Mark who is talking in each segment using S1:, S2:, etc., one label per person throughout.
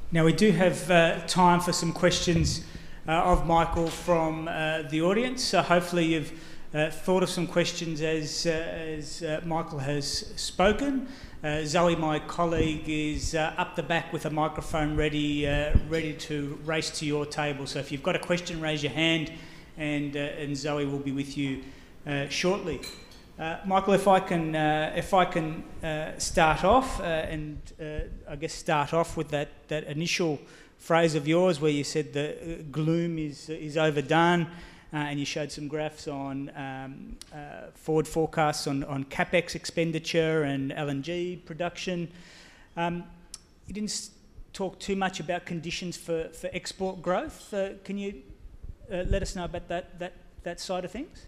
S1: Now we do have time for some questions of Michael from the audience. So hopefully you've thought of some questions as Michael has spoken. Zoe, my colleague, is up the back with a microphone ready to race to your table. So if you've got a question, raise your hand, and Zoe will be with you shortly. Michael, if I can start off and I guess start off with that initial phrase of yours where you said the gloom is overdone, and you showed some graphs on forward forecasts on capex expenditure and LNG production. You didn't talk too much about conditions for export growth. Can you let us know about that side of things?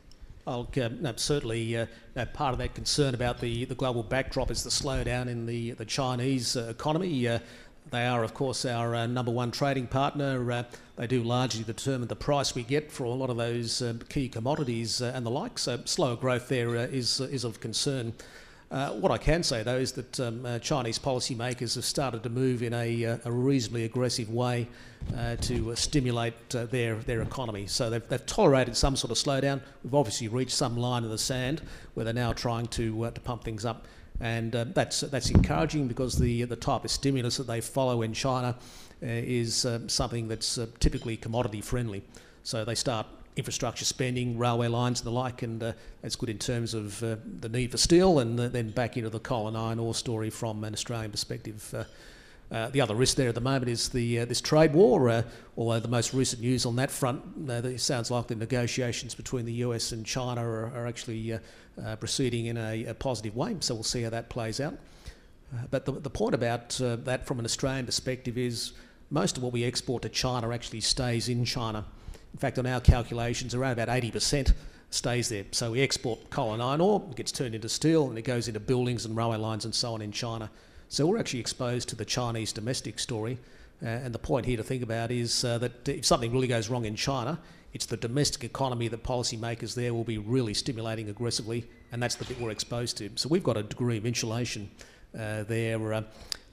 S2: Certainly part of that concern about the global backdrop is the slowdown in the Chinese economy. They are, of course, our number one trading partner. They do largely determine the price we get for a lot of those key commodities and the like, so slower growth there is of concern. What I can say, though, is that Chinese policymakers have started to move in a reasonably aggressive way to stimulate their economy. So they've tolerated some sort of slowdown. We've obviously reached some line in the sand where they're now trying to pump things up, and that's encouraging, because the type of stimulus that they follow in China is something that's typically commodity friendly. So they start infrastructure spending, railway lines and the like, and that's good in terms of the need for steel, and then back into the coal and iron ore story from an Australian perspective. The other risk there at the moment is this trade war, although the most recent news on that front, it sounds like the negotiations between the US and China are actually proceeding in a positive way, so we'll see how that plays out. But the point about that from an Australian perspective is most of what we export to China actually stays in China. In fact, on our calculations, around about 80% stays there. So we export coal and iron ore, it gets turned into steel, and it goes into buildings and railway lines and so on in China. So we're actually exposed to the Chinese domestic story. And the point here to think about is that if something really goes wrong in China, it's the domestic economy that policymakers there will be really stimulating aggressively, and that's the bit we're exposed to. So we've got a degree of insulation there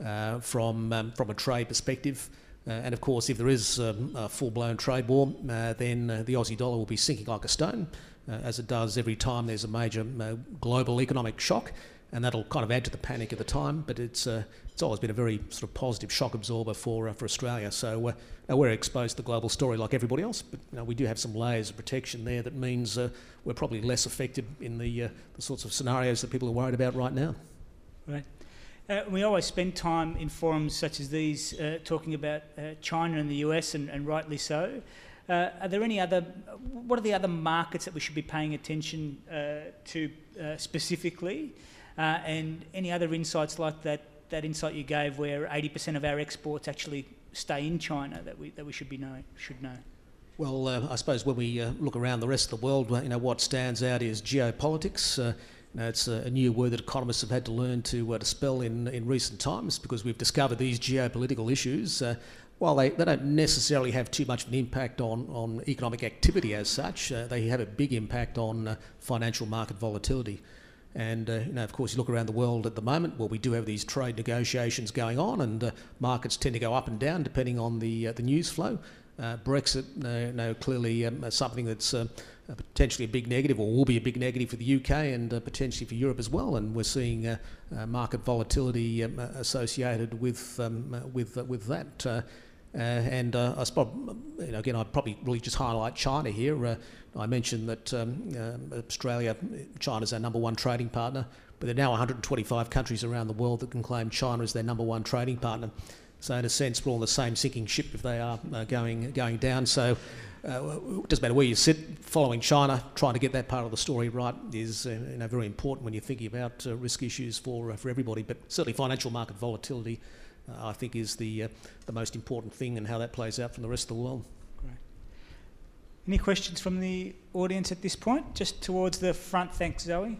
S2: from a trade perspective. And of course, if there is a full-blown trade war, then the Aussie dollar will be sinking like a stone, as it does every time there's a major global economic shock, and that'll kind of add to the panic at the time. But it's always been a very sort of positive shock absorber for Australia. So we're exposed to the global story like everybody else, but we do have some layers of protection there that means we're probably less affected in the sorts of scenarios that people are worried about right now.
S1: Right. We always spend time in forums such as these talking about China and the US, and rightly so. Are there what are the other markets that we should be paying attention to specifically? And any other insights like that insight you gave where 80% of our exports actually stay in China that we should know?
S2: Well, I suppose when we look around the rest of the world, what stands out is geopolitics. It's a new word that economists have had to learn to spell in recent times, because we've discovered these geopolitical issues, while they don't necessarily have too much of an impact on economic activity as such, they have a big impact on financial market volatility. And of course, you look around the world at the moment, well, we do have these trade negotiations going on, and markets tend to go up and down depending on the news flow. Brexit, clearly something that's potentially a big negative, or will be a big negative for the UK and potentially for Europe as well. And we're seeing market volatility associated with that. And I suppose, again, I'd probably really just highlight China here. I mentioned that China's our number one trading partner, but there are now 125 countries around the world that can claim China as their number one trading partner. So in a sense, we're all on the same sinking ship if they are going down. So it doesn't matter where you sit, following China, trying to get that part of the story right is very important when you're thinking about risk issues for everybody. But certainly financial market volatility, I think, is the most important thing, and how that plays out from the rest of the world.
S1: Great. Any questions from the audience at this point? Just towards the front. Thanks, Zoe.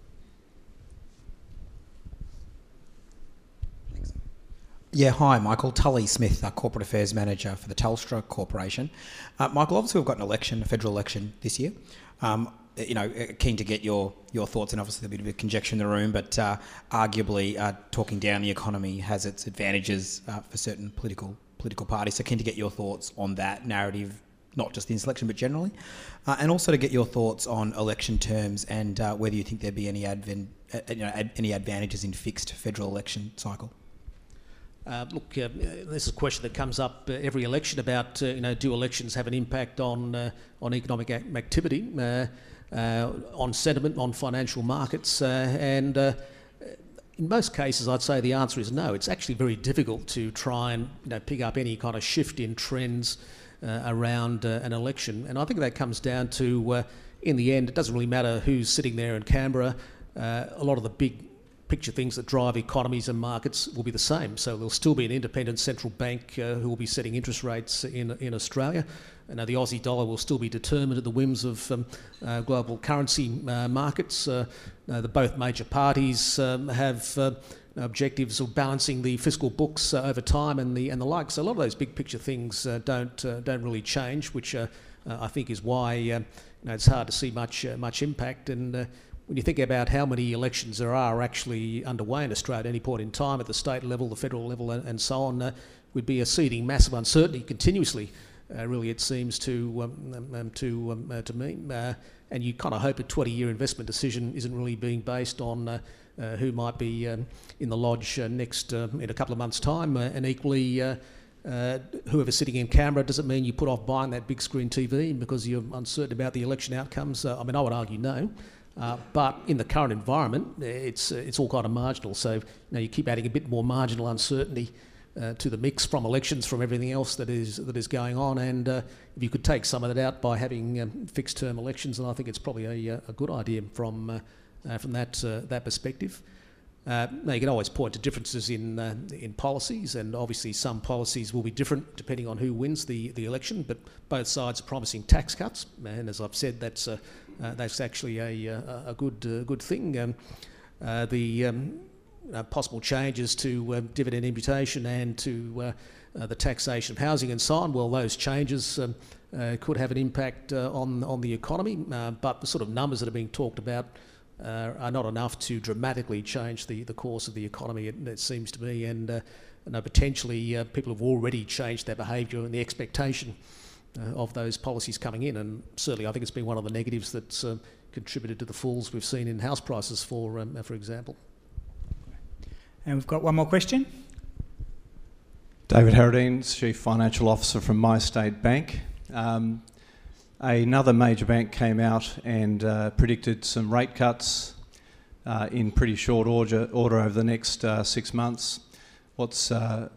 S3: Yeah, hi, Michael. Tully Smith, Corporate Affairs Manager for the Telstra Corporation. Michael, obviously we've got a federal election this year. Keen to get your thoughts, and obviously there'll be a bit of conjecture in the room, but arguably talking down the economy has its advantages for certain political political parties. So keen to get your thoughts on that narrative, not just in this election, but generally. And also to get your thoughts on election terms and whether you think there'd be any any advantages in fixed federal election cycle.
S2: This is a question that comes up every election about, do elections have an impact on economic activity, on sentiment, on financial markets, and in most cases I'd say the answer is no. It's actually very difficult to try and pick up any kind of shift in trends around an election, and I think that comes down to, in the end, it doesn't really matter who's sitting there in Canberra. A lot of the big picture things that drive economies and markets will be the same. So there'll still be an independent central bank who will be setting interest rates in Australia. And the Aussie dollar will still be determined at the whims of global currency markets. Both major parties have objectives of balancing the fiscal books over time and the like. So a lot of those big picture things don't really change, which I think is why it's hard to see much impact. And when you think about how many elections there are actually underway in Australia at any point in time, at the state level, the federal level, and so on, we'd be seeding massive uncertainty continuously. Really, it seems to me, and you kind of hope a 20-year investment decision isn't really being based on who might be in the lodge next in a couple of months' time, and equally. Whoever's sitting in Canberra, does it mean you put off buying that big screen TV because you're uncertain about the election outcomes? I would argue no. But in the current environment, it's all kind of marginal. So you keep adding a bit more marginal uncertainty to the mix from elections, from everything else that is going on. And if you could take some of that out by having fixed term elections, then I think it's probably a good idea from that perspective. You can always point to differences in policies, and obviously some policies will be different depending on who wins the election. But both sides are promising tax cuts, and as I've said, that's actually a good thing. Possible changes to dividend imputation and to the taxation of housing and so on. Well, those changes could have an impact on the economy, but the sort of numbers that are being talked about are not enough to dramatically change the course of the economy, it seems to me, and potentially people have already changed their behaviour and the expectation of those policies coming in, and certainly I think it's been one of the negatives that's contributed to the falls we've seen in house prices, for example.
S1: And we've got one more question.
S4: David Harradine, Chief Financial Officer from MyState Bank. Another major bank came out and predicted some rate cuts in pretty short order over the next 6 months. What's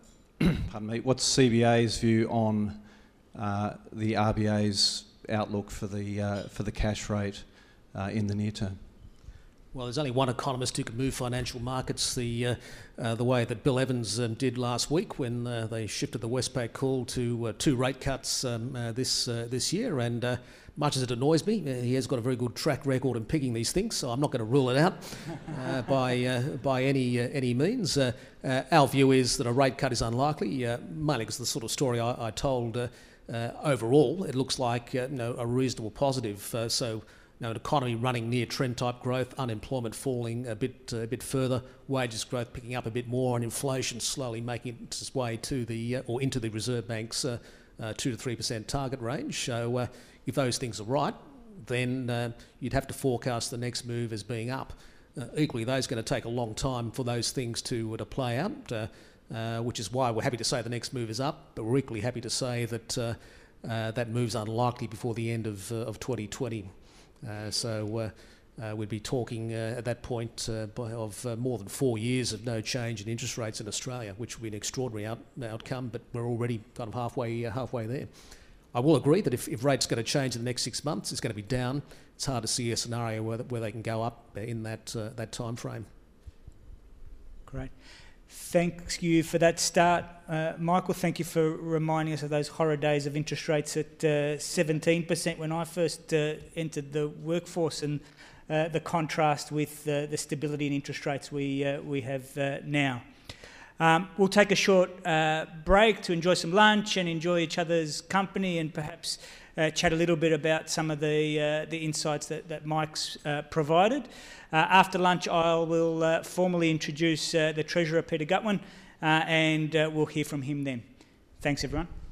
S4: CBA's view on the RBA's outlook for the cash rate in the near term?
S2: Well, there's only one economist who can move financial markets the way that Bill Evans did last week when they shifted the Westpac call to 2 rate cuts this year. And much as it annoys me, he has got a very good track record in picking these things, so I'm not going to rule it out by any means. Our view is that a rate cut is unlikely, mainly because the sort of story I told. Overall, it looks like a reasonable positive. An economy running near trend type growth, unemployment falling a bit further, wages growth picking up a bit more, and inflation slowly making its way to into the Reserve Bank's 2 to 3% target range. So if those things are right, then you'd have to forecast the next move as being up. Equally, those are going to take a long time for those things to play out, which is why we're happy to say the next move is up, but we're equally happy to say that that move's unlikely before the end of 2020. We'd be talking at that point of more than 4 years of no change in interest rates in Australia, which would be an extraordinary outcome, but we're already kind of halfway there. I will agree that if rates are going to change in the next 6 months, it's going to be down. It's hard to see a scenario where they can go up in that time frame.
S1: Great. Thank you for that start, Michael. Thank you for reminding us of those horror days of interest rates at 17% when I first entered the workforce, and the contrast with the stability in interest rates we have now. We'll take a short break to enjoy some lunch and enjoy each other's company, and perhaps chat a little bit about some of the insights that Mike's provided. After lunch, I will formally introduce the Treasurer, Peter Gutwein, and we'll hear from him then. Thanks, everyone.